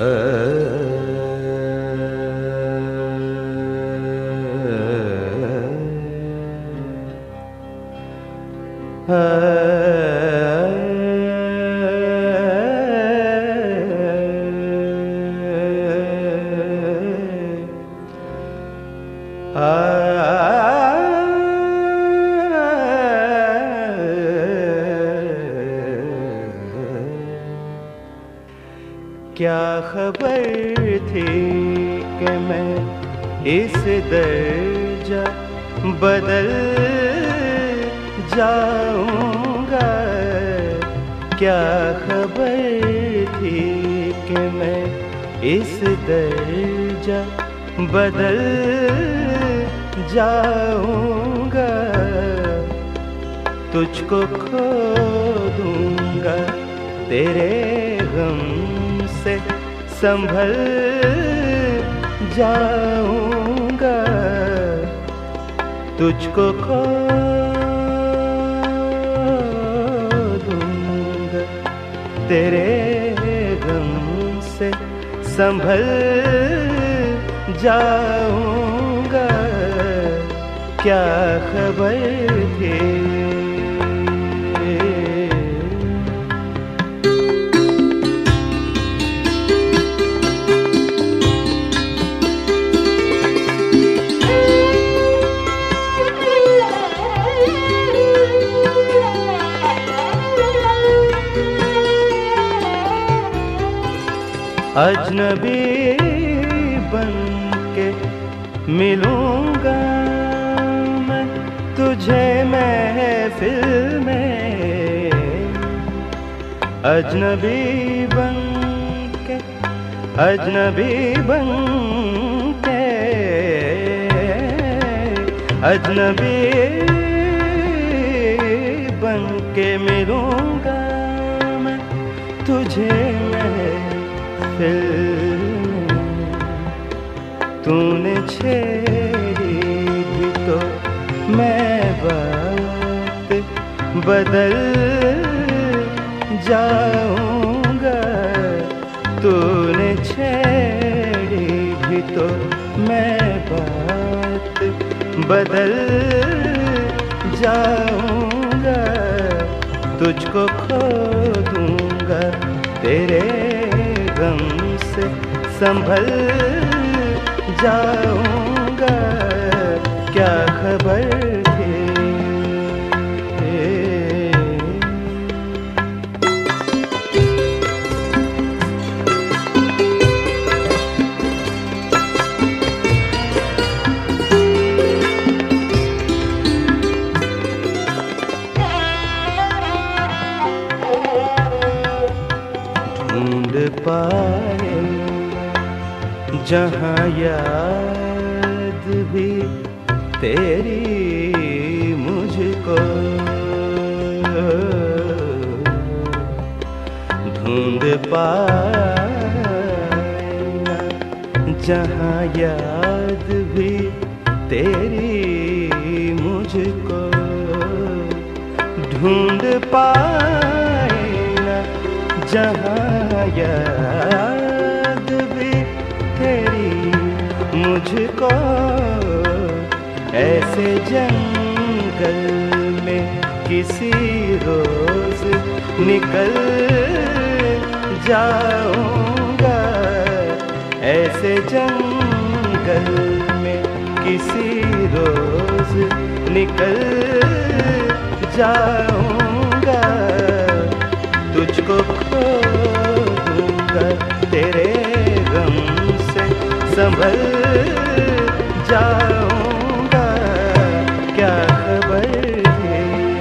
क्या खबर थी कि मैं इस दर्जा बदल जाऊंगा। क्या खबर थी कि मैं इस दर्जा बदल जाऊंगा। तुझको खो दूंगा, तेरे गम से संभल जाऊंगा। तुझको खो दूंगा, तेरे गम से संभल जाऊंगा। क्या खबर थी। अजनबी बन के मिलूंगा मैं तुझे महफिल में। अजनबी बन के, अजनबी बन के, अजनबी बन के मिलूंगा मैं तुझे तूने छेड़ी भी तो मैं बात बदल जाऊंगा। तूने छेड़ी भी तो मैं बात बदल जाऊंगा। तुझको खो दूंगा, तेरे गम से संभल जाऊंगा। क्या खबर थी। ढूंढ पाए जहाँ याद भी तेरी मुझको। ढूंढ पाए जहाँ याद भी तेरी मुझको। ढूंढ पाए जहाँ याद भी तेरी मुझको। ऐसे जंगल में किसी रोज निकल जाऊंगा। ऐसे जंगल में किसी रोज निकल जाऊंगा। तुझको खो दूंगा, तेरे गम से संभल जाऊंगा। क्या खबर है।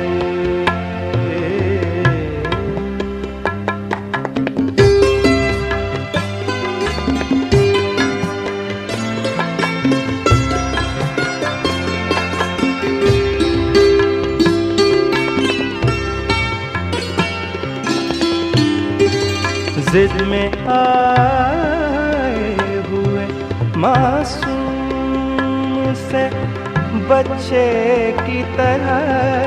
जिद में आए हुए मासूम से बच्चे की तरह।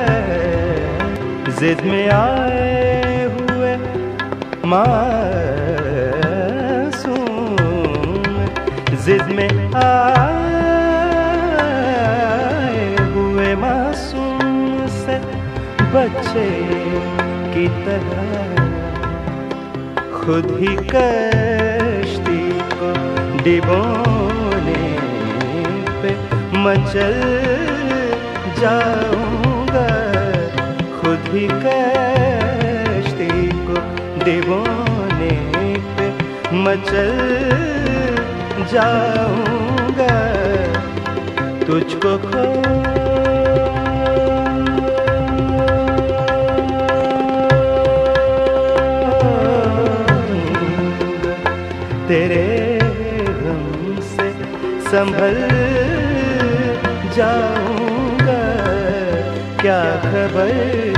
जिद में आए हुए मासूम जिद में आए हुए मासूम से बच्चे की तरह खुद ही कश्ती को डिबोने पे मचल जाऊंगा, खुद ही कश्ती को डिबोने पे मचल जाऊंगा, तुझको खो तेरे गम से संभल जाऊंगा, क्या खबर